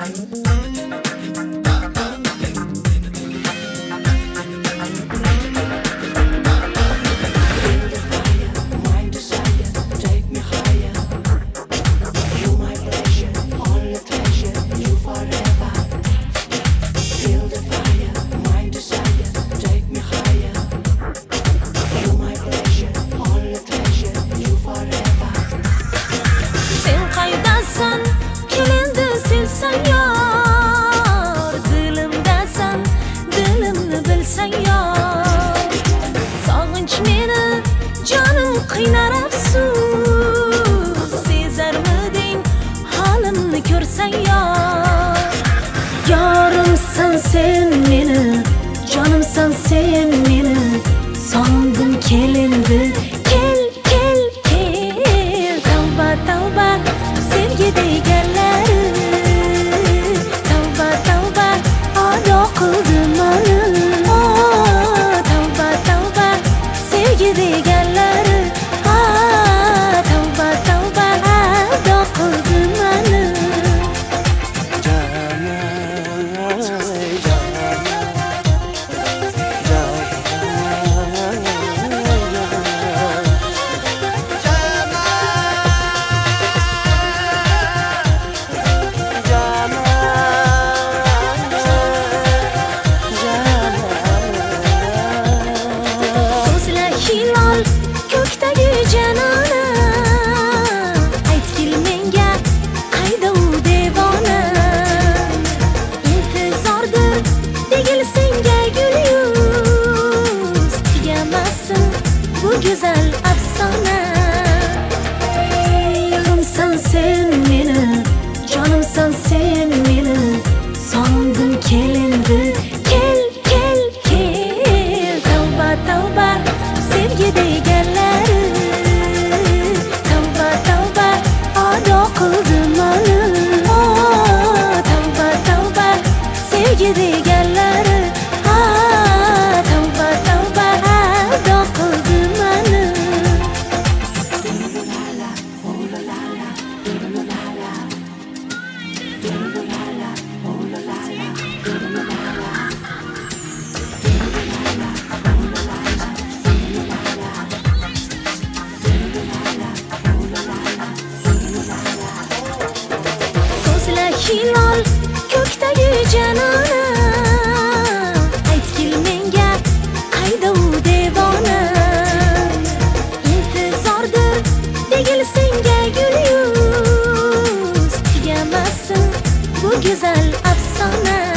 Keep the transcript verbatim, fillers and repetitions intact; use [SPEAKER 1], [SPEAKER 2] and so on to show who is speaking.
[SPEAKER 1] Qiynar afsus sezarmiding holimni ko'rsang yor yorimsan sen meni jonimsan sen meni sog'indim kelindi kel kel kel tavba tavba sevgi deganlari tavba tavba ado qildim mani tavba tavba sevgi deganlari ko'kdagi janona aytgil menga qayda u devona intizordir degil senga gul yuz tugamasin bu go'zal afsona yorimsan sen meni jonimsan sen meni sog'indim kelindi kel kel kel tavba tavba sevgi deganlari tavba tavba ado qildim mani tavba tavba sevgi deganlari tavba tavba ado qildim mani hilol ko'kdagi janona aytgil menga qayda u devona intizordir degil senga gul yuz tugamasin bu go'zal afsona